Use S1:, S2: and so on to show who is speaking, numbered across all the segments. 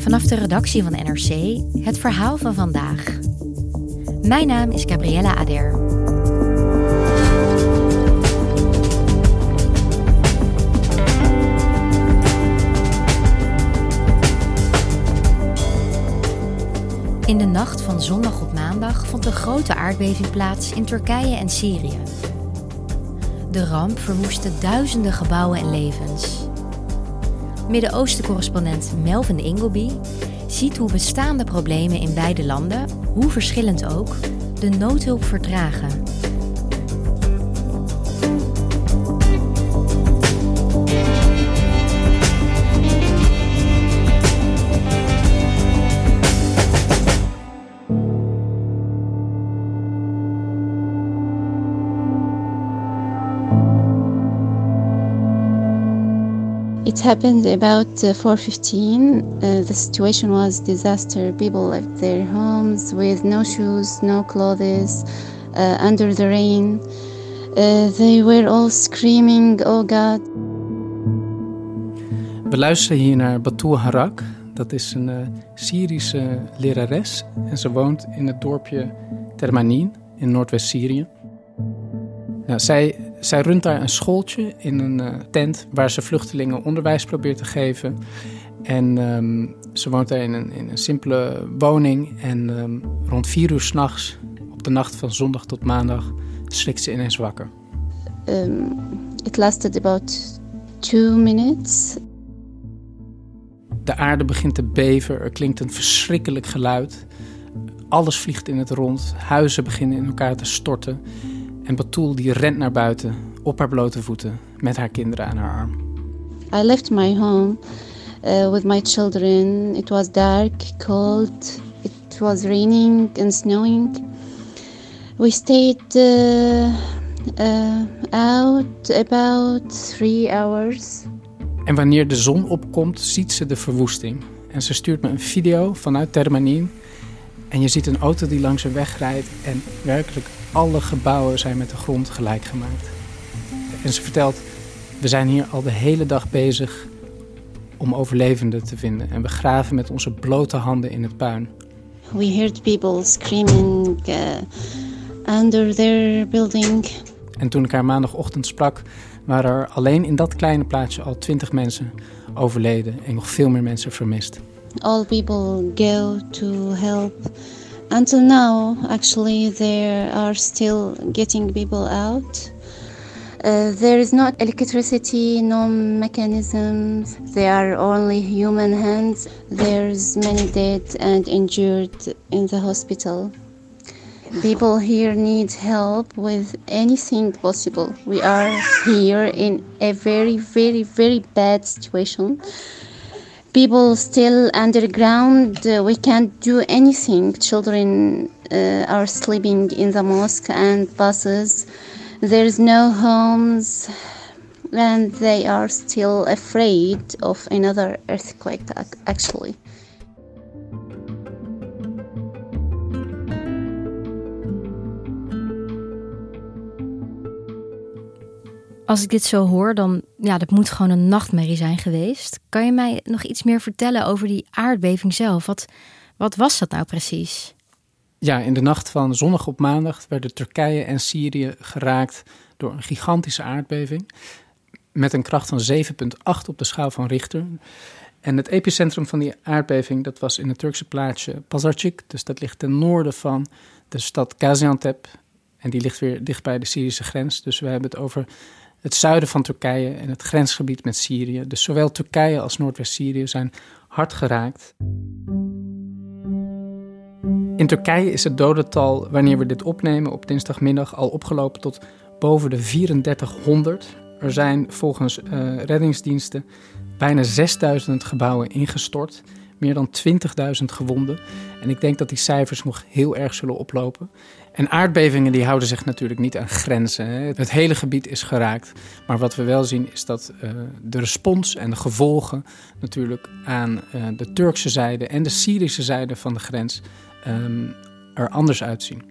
S1: Vanaf de redactie van NRC het verhaal van vandaag. Mijn naam is Gabriella Ader. In de nacht van zondag op maandag vond een grote aardbeving plaats in Turkije en Syrië. De ramp verwoestte duizenden gebouwen en levens. Midden-Oosten-correspondent Melvin Ingleby ziet hoe bestaande problemen in beide landen, hoe verschillend ook, de noodhulp vertragen.
S2: It happened about 4:15. The situation was disaster. People left their homes with no shoes, no clothes, under the rain. They were all screaming, "Oh God."
S3: We luisteren hier naar Batul Harak. Dat is een Syrische lerares en ze woont in het dorpje Termanin in Noordwest-Syrië. Nou, zij runt daar een schooltje in een tent waar ze vluchtelingen onderwijs probeert te geven. En ze woont daar in een simpele woning. En rond 4 uur 's nachts, op de nacht van zondag tot maandag, schrikt ze ineens wakker.
S2: It lasted about 2 minutes.
S3: De aarde begint te beven, er klinkt een verschrikkelijk geluid. Alles vliegt in het rond, huizen beginnen in elkaar te storten. En Batul die rent naar buiten, op haar blote voeten, met haar kinderen aan haar arm.
S2: I left my home with my children. It was dark, cold. It was raining and snowing. We stayed out about 3 hours.
S3: En wanneer de zon opkomt, ziet ze de verwoesting. En ze stuurt me een video vanuit Termanin. En je ziet een auto die langs een weg rijdt en werkelijk alle gebouwen zijn met de grond gelijk gemaakt. En ze vertelt, we zijn hier al de hele dag bezig om overlevenden te vinden. En we graven met onze blote handen in het puin.
S2: We heard people screaming under their building.
S3: En toen ik haar maandagochtend sprak, waren er alleen in dat kleine plaatsje al 20 mensen overleden en nog veel meer mensen vermist.
S2: All people go to help. Until now, actually, they are still getting people out. There is no electricity, no mechanisms. They are only human hands. There's many dead and injured in the hospital. People here need help with anything possible. We are here in a very, very, very bad situation. People still underground, we can't do anything. Children are sleeping in the mosque and buses. There's no homes and they are still afraid of another earthquake actually.
S1: Als ik dit zo hoor, dan dat moet gewoon een nachtmerrie zijn geweest. Kan je mij nog iets meer vertellen over die aardbeving zelf? Wat was dat nou precies?
S3: Ja, in de nacht van zondag op maandag werden Turkije en Syrië geraakt door een gigantische aardbeving. Met een kracht van 7,8 op de schaal van Richter. En het epicentrum van die aardbeving, dat was in het Turkse plaatsje Pazarcık. Dus dat ligt ten noorden van de stad Gaziantep. En die ligt weer dicht bij de Syrische grens. Dus we hebben het over het zuiden van Turkije en het grensgebied met Syrië. Dus zowel Turkije als Noordwest-Syrië zijn hard geraakt. In Turkije is het dodental, wanneer we dit opnemen op dinsdagmiddag, al opgelopen tot boven de 3400. Er zijn volgens reddingsdiensten bijna 6000 gebouwen ingestort. Meer dan 20.000 gewonden. En ik denk dat die cijfers nog heel erg zullen oplopen. En aardbevingen die houden zich natuurlijk niet aan grenzen. Hè. Het hele gebied is geraakt. Maar wat we wel zien is dat de respons en de gevolgen natuurlijk aan de Turkse zijde en de Syrische zijde van de grens er anders uitzien.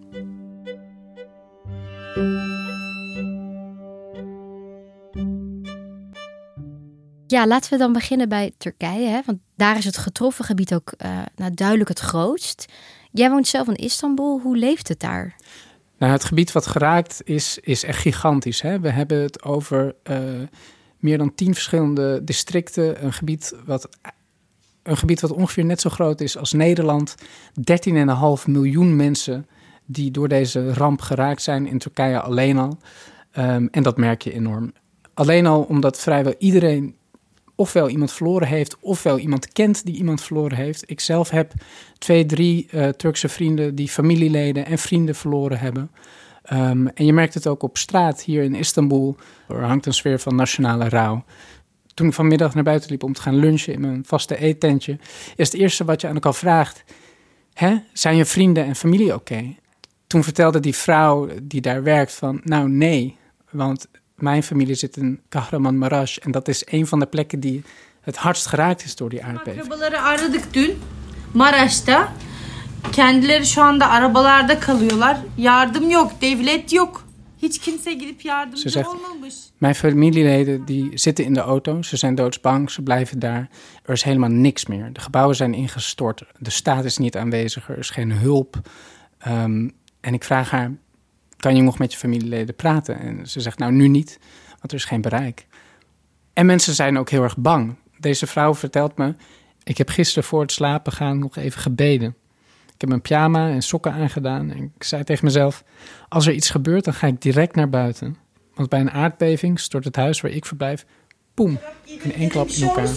S1: Ja, laten we dan beginnen bij Turkije. Hè? Want daar is het getroffen gebied ook duidelijk het grootst. Jij woont zelf in Istanbul. Hoe leeft het daar?
S3: Nou, het gebied wat geraakt is echt gigantisch. Hè? We hebben het over meer dan 10 verschillende districten. Een gebied wat ongeveer net zo groot is als Nederland. 13,5 miljoen mensen die door deze ramp geraakt zijn in Turkije alleen al. En dat merk je enorm. Alleen al omdat vrijwel iedereen ofwel iemand verloren heeft, ofwel iemand kent die iemand verloren heeft. Ik zelf heb 2-3 Turkse vrienden die familieleden en vrienden verloren hebben. En je merkt het ook op straat hier in Istanbul. Er hangt een sfeer van nationale rouw. Toen ik vanmiddag naar buiten liep om te gaan lunchen in mijn vaste eettentje, is het eerste wat je aan elkaar vraagt: zijn je vrienden en familie oké? Toen vertelde die vrouw die daar werkt van, nou nee, want mijn familie zit in Kahramanmaraş en dat is een van de plekken die het hardst geraakt is door die aardbeving.
S4: Akrabaları aradık dün Maraş'ta. Kendileri şu anda arabalarda kalıyorlar. Yardım yok, devlet yok. Hiç kimse gidip yardımcı olmamış.
S3: Mijn familieleden die zitten in de auto, ze zijn doodsbang, ze blijven daar. Er is helemaal niks meer. De gebouwen zijn ingestort, de staat is niet aanwezig, er is geen hulp. En ik vraag haar, kan je nog met je familieleden praten? En ze zegt, nou nu niet, want er is geen bereik. En mensen zijn ook heel erg bang. Deze vrouw vertelt me, ik heb gisteren voor het slapen gaan nog even gebeden. Ik heb mijn pyjama en sokken aangedaan en ik zei tegen mezelf, als er iets gebeurt, dan ga ik direct naar buiten. Want bij een aardbeving stort het huis waar ik verblijf, poem, in één klap in elkaar.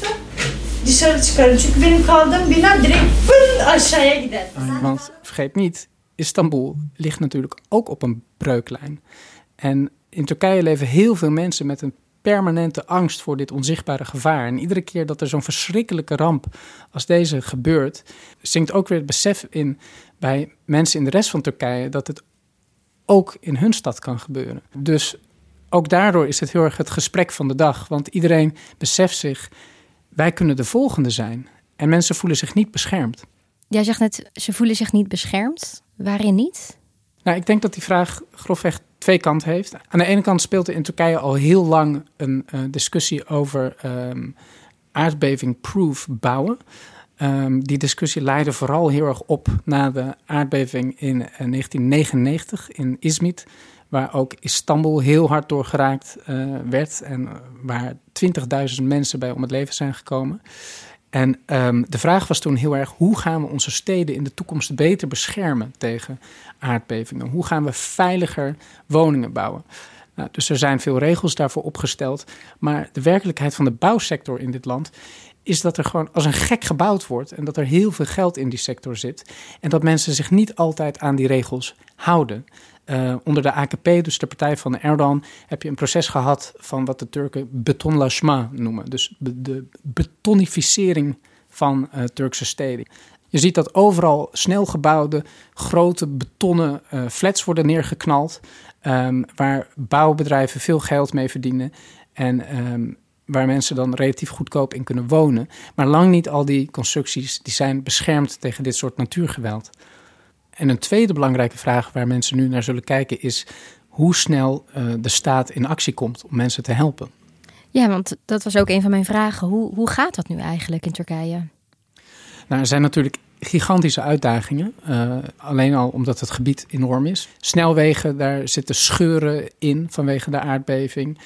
S3: Want vergeet niet, Istanbul ligt natuurlijk ook op een breuklijn. En in Turkije leven heel veel mensen met een permanente angst voor dit onzichtbare gevaar. En iedere keer dat er zo'n verschrikkelijke ramp als deze gebeurt, zinkt ook weer het besef in bij mensen in de rest van Turkije dat het ook in hun stad kan gebeuren. Dus ook daardoor is het heel erg het gesprek van de dag. Want iedereen beseft zich, wij kunnen de volgende zijn. En mensen voelen zich niet beschermd.
S1: Jij zegt net, ze voelen zich niet beschermd. Waarin niet?
S3: Nou, ik denk dat die vraag grofweg 2 kanten heeft. Aan de ene kant speelt er in Turkije al heel lang een discussie over aardbeving-proof bouwen. Die discussie leidde vooral heel erg op na de aardbeving in 1999 in Izmit, waar ook Istanbul heel hard door geraakt werd en waar 20.000 mensen bij om het leven zijn gekomen. En de vraag was toen heel erg, hoe gaan we onze steden in de toekomst beter beschermen tegen aardbevingen? Hoe gaan we veiliger woningen bouwen? Nou, dus er zijn veel regels daarvoor opgesteld. Maar de werkelijkheid van de bouwsector in dit land is dat er gewoon als een gek gebouwd wordt en dat er heel veel geld in die sector zit. En dat mensen zich niet altijd aan die regels houden. Onder de AKP, dus de partij van Erdogan, heb je een proces gehad van wat de Turken betonlaşma noemen. Dus de betonificering van Turkse steden. Je ziet dat overal snel gebouwde, grote betonnen flats worden neergeknald, waar bouwbedrijven veel geld mee verdienen en waar mensen dan relatief goedkoop in kunnen wonen. Maar lang niet al die constructies die zijn beschermd tegen dit soort natuurgeweld. En een tweede belangrijke vraag waar mensen nu naar zullen kijken is hoe snel de staat in actie komt om mensen te helpen.
S1: Ja, want dat was ook een van mijn vragen. Hoe gaat dat nu eigenlijk in Turkije?
S3: Nou, er zijn natuurlijk gigantische uitdagingen. Alleen al omdat het gebied enorm is. Snelwegen, daar zitten scheuren in vanwege de aardbeving.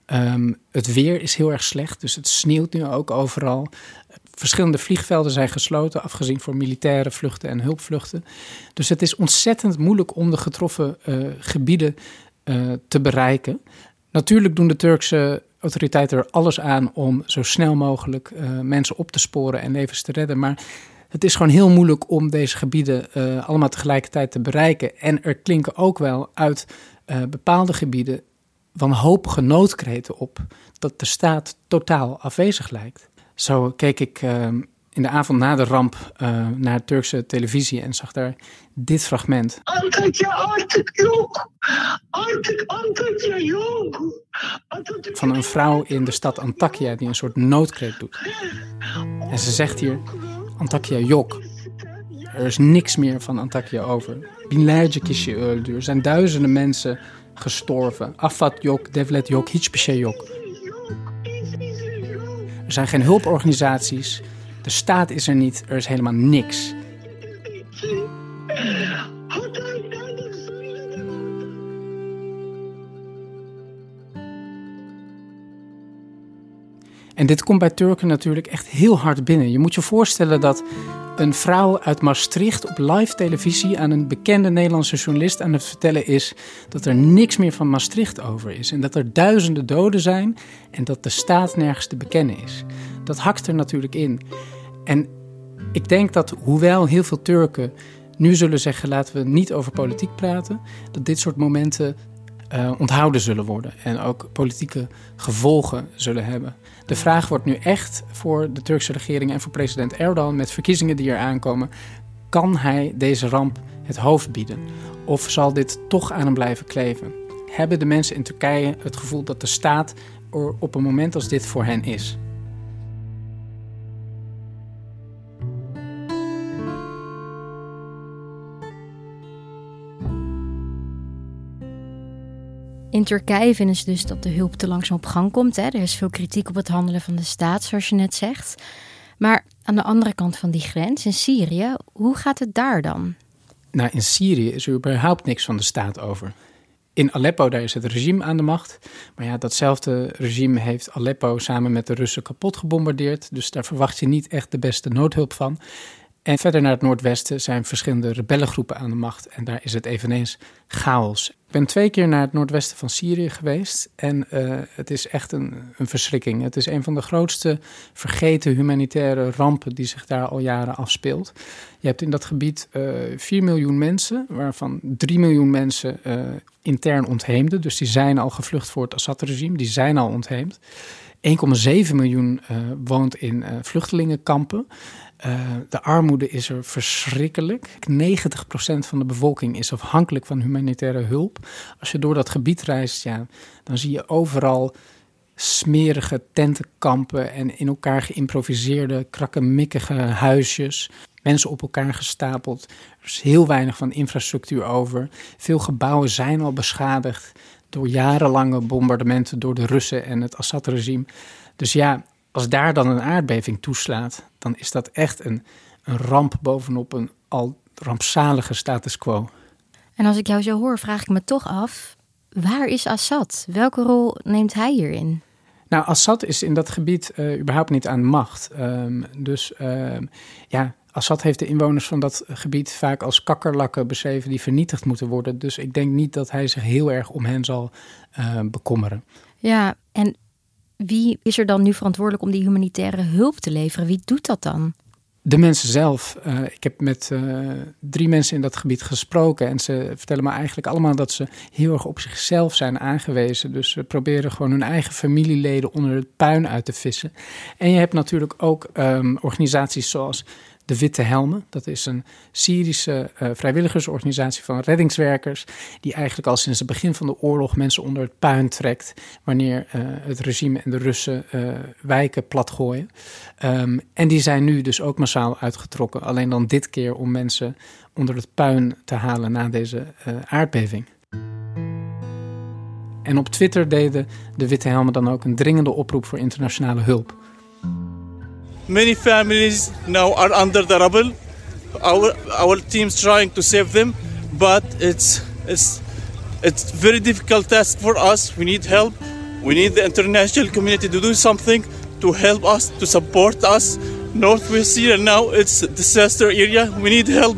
S3: Het weer is heel erg slecht, dus het sneeuwt nu ook overal. Verschillende vliegvelden zijn gesloten, afgezien voor militaire vluchten en hulpvluchten. Dus het is ontzettend moeilijk om de getroffen gebieden te bereiken. Natuurlijk doen de Turkse autoriteiten er alles aan om zo snel mogelijk mensen op te sporen en levens te redden. Maar het is gewoon heel moeilijk om deze gebieden allemaal tegelijkertijd te bereiken. En er klinken ook wel uit bepaalde gebieden wanhopige noodkreten op dat de staat totaal afwezig lijkt. Zo keek ik in de avond na de ramp naar Turkse televisie en zag daar dit fragment.
S5: Antakya artık yok. Antakya yok.
S3: Van een vrouw in de stad Antakya die een soort noodkreet doet. En ze zegt hier, Antakya yok. Er is niks meer van Antakya over. Binlerce kişi öldü. Er zijn duizenden mensen gestorven. Afat yok, devlet yok, hiçbir şey yok. Er zijn geen hulporganisaties. De staat is er niet. Er is helemaal niks. En dit komt bij Turken natuurlijk echt heel hard binnen. Je moet je voorstellen dat een vrouw uit Maastricht op live televisie aan een bekende Nederlandse journalist aan het vertellen is dat er niks meer van Maastricht over is. En dat er duizenden doden zijn en dat de staat nergens te bekennen is. Dat hakt er natuurlijk in. En ik denk dat hoewel heel veel Turken nu zullen zeggen laten we niet over politiek praten, dat dit soort momenten onthouden zullen worden en ook politieke gevolgen zullen hebben. De vraag wordt nu echt voor de Turkse regering en voor president Erdogan met verkiezingen die er aankomen, kan hij deze ramp het hoofd bieden? Of zal dit toch aan hem blijven kleven? Hebben de mensen in Turkije het gevoel dat de staat er op een moment als dit voor hen is?
S1: In Turkije vinden ze dus dat de hulp te langzaam op gang komt. Hè? Er is veel kritiek op het handelen van de staat, zoals je net zegt. Maar aan de andere kant van die grens, in Syrië, hoe gaat het daar dan?
S3: Nou, in Syrië is er überhaupt niks van de staat over. In Aleppo, daar is het regime aan de macht. Maar ja, datzelfde regime heeft Aleppo samen met de Russen kapot gebombardeerd. Dus daar verwacht je niet echt de beste noodhulp van. En verder naar het noordwesten zijn verschillende rebellengroepen aan de macht. En daar is het eveneens chaos. Ik ben 2 keer naar het noordwesten van Syrië geweest. En het is echt een verschrikking. Het is een van de grootste vergeten humanitaire rampen die zich daar al jaren afspeelt. Je hebt in dat gebied 4 miljoen mensen, waarvan 3 miljoen mensen intern ontheemden. Dus die zijn al gevlucht voor het Assad-regime. Die zijn al ontheemd. 1,7 miljoen woont in vluchtelingenkampen. De armoede is er verschrikkelijk. 90% van de bevolking is afhankelijk van humanitaire hulp. Als je door dat gebied reist, ja, dan zie je overal smerige tentenkampen en in elkaar geïmproviseerde, krakkemikkige huisjes. Mensen op elkaar gestapeld. Er is heel weinig van infrastructuur over. Veel gebouwen zijn al beschadigd door jarenlange bombardementen door de Russen en het Assad-regime. Dus ja, als daar dan een aardbeving toeslaat, dan is dat echt een ramp bovenop een al rampzalige status quo.
S1: En als ik jou zo hoor, vraag ik me toch af, waar is Assad? Welke rol neemt hij hierin?
S3: Nou, Assad is in dat gebied überhaupt niet aan de macht. Assad heeft de inwoners van dat gebied vaak als kakkerlakken beschreven die vernietigd moeten worden. Dus ik denk niet dat hij zich heel erg om hen zal bekommeren.
S1: Ja, en wie is er dan nu verantwoordelijk om die humanitaire hulp te leveren? Wie doet dat dan?
S3: De mensen zelf. Ik heb met 3 mensen in dat gebied gesproken en ze vertellen me eigenlijk allemaal dat ze heel erg op zichzelf zijn aangewezen. Dus ze proberen gewoon hun eigen familieleden onder het puin uit te vissen. En je hebt natuurlijk ook organisaties zoals de Witte Helmen. Dat is een Syrische vrijwilligersorganisatie van reddingswerkers die eigenlijk al sinds het begin van de oorlog mensen onder het puin trekt wanneer het regime en de Russen wijken platgooien. En die zijn nu dus ook massaal uitgetrokken. Alleen dan dit keer om mensen onder het puin te halen na deze aardbeving. En op Twitter deden de Witte Helmen dan ook een dringende oproep voor internationale hulp.
S6: Many families now are under the rubble. Our team's trying to save them, but it's very difficult task for us. We need help. We need the international community to do something to help us, to support us. Northwest Syria now it's a disaster area. We need help.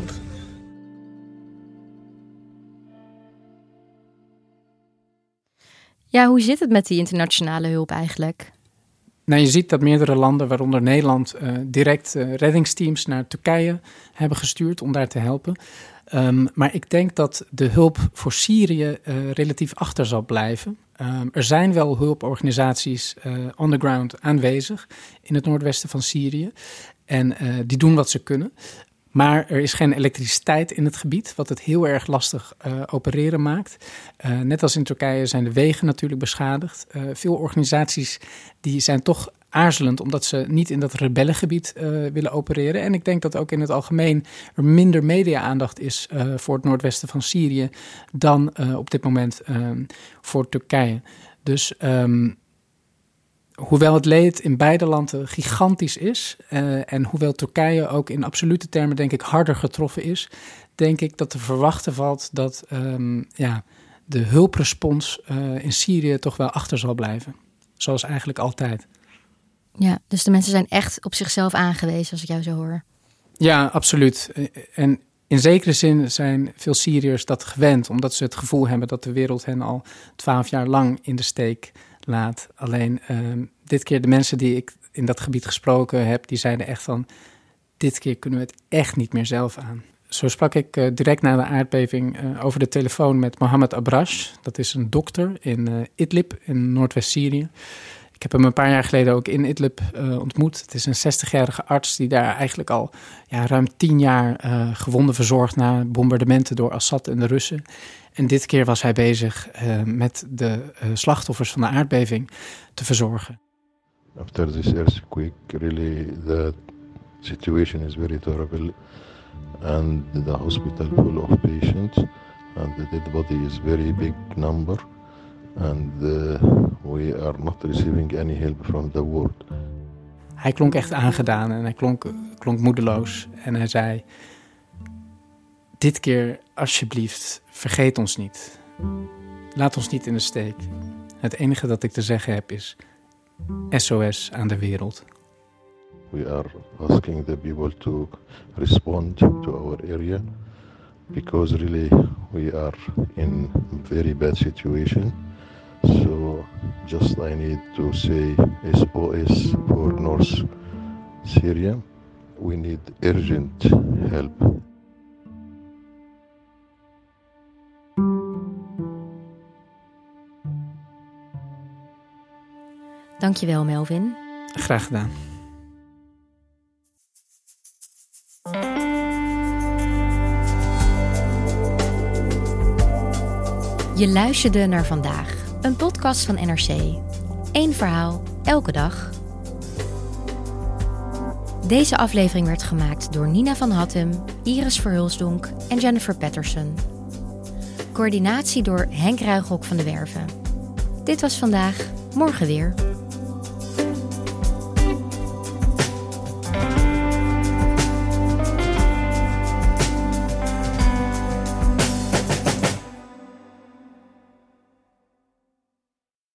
S1: Ja, hoe zit het met die internationale hulp eigenlijk?
S3: Nou, je ziet dat meerdere landen, waaronder Nederland, direct reddingsteams naar Turkije hebben gestuurd om daar te helpen. Maar ik denk dat de hulp voor Syrië relatief achter zal blijven. Er zijn wel hulporganisaties on the ground aanwezig in het noordwesten van Syrië. En die doen wat ze kunnen. Maar er is geen elektriciteit in het gebied, wat het heel erg lastig opereren maakt. Net als in Turkije zijn de wegen natuurlijk beschadigd. Veel organisaties die zijn toch aarzelend omdat ze niet in dat rebellengebied willen opereren. En ik denk dat ook in het algemeen er minder media-aandacht is voor het noordwesten van Syrië dan op dit moment voor Turkije. Dus hoewel het leed in beide landen gigantisch is en hoewel Turkije ook in absolute termen denk ik harder getroffen is, denk ik dat te verwachten valt dat de hulprespons in Syrië toch wel achter zal blijven. Zoals eigenlijk altijd.
S1: Ja, dus de mensen zijn echt op zichzelf aangewezen als ik jou zo hoor.
S3: Ja, absoluut. En in zekere zin zijn veel Syriërs dat gewend, omdat ze het gevoel hebben dat de wereld hen al 12 jaar lang in de steek laat. Alleen dit keer de mensen die ik in dat gebied gesproken heb, die zeiden echt van, dit keer kunnen we het echt niet meer zelf aan. Zo sprak ik direct na de aardbeving over de telefoon met Mohammed Abrash. Dat is een dokter in Idlib in Noordwest-Syrië. Ik heb hem een paar jaar geleden ook in Idlib ontmoet. Het is een 60-jarige arts die daar eigenlijk al ruim 10 jaar gewonden verzorgt na bombardementen door Assad en de Russen. En dit keer was hij bezig met de slachtoffers van de aardbeving te verzorgen.
S7: After this earthquake, really the situation is very terrible. And the hospital full of patients. And the dead body is very big number. And we are not receiving any help from the world.
S3: Hij klonk echt aangedaan en hij klonk moedeloos. En hij zei, dit keer alsjeblieft, vergeet ons niet. Laat ons niet in de steek. Het enige dat ik te zeggen heb is SOS aan de wereld.
S7: We are asking the people to respond to our area. Because really we are in a very bad situation. So just I need to say SOS for North Syria. We need urgent help.
S1: Dankjewel, Melvin.
S3: Graag gedaan.
S1: Je luisterde naar Vandaag, een podcast van NRC. 1 verhaal, elke dag. Deze aflevering werd gemaakt door Nina van Hattem, Iris Verhulsdonk en Jennifer Patterson. Coördinatie door Henk Ruigrok van de Werven. Dit was Vandaag, morgen weer.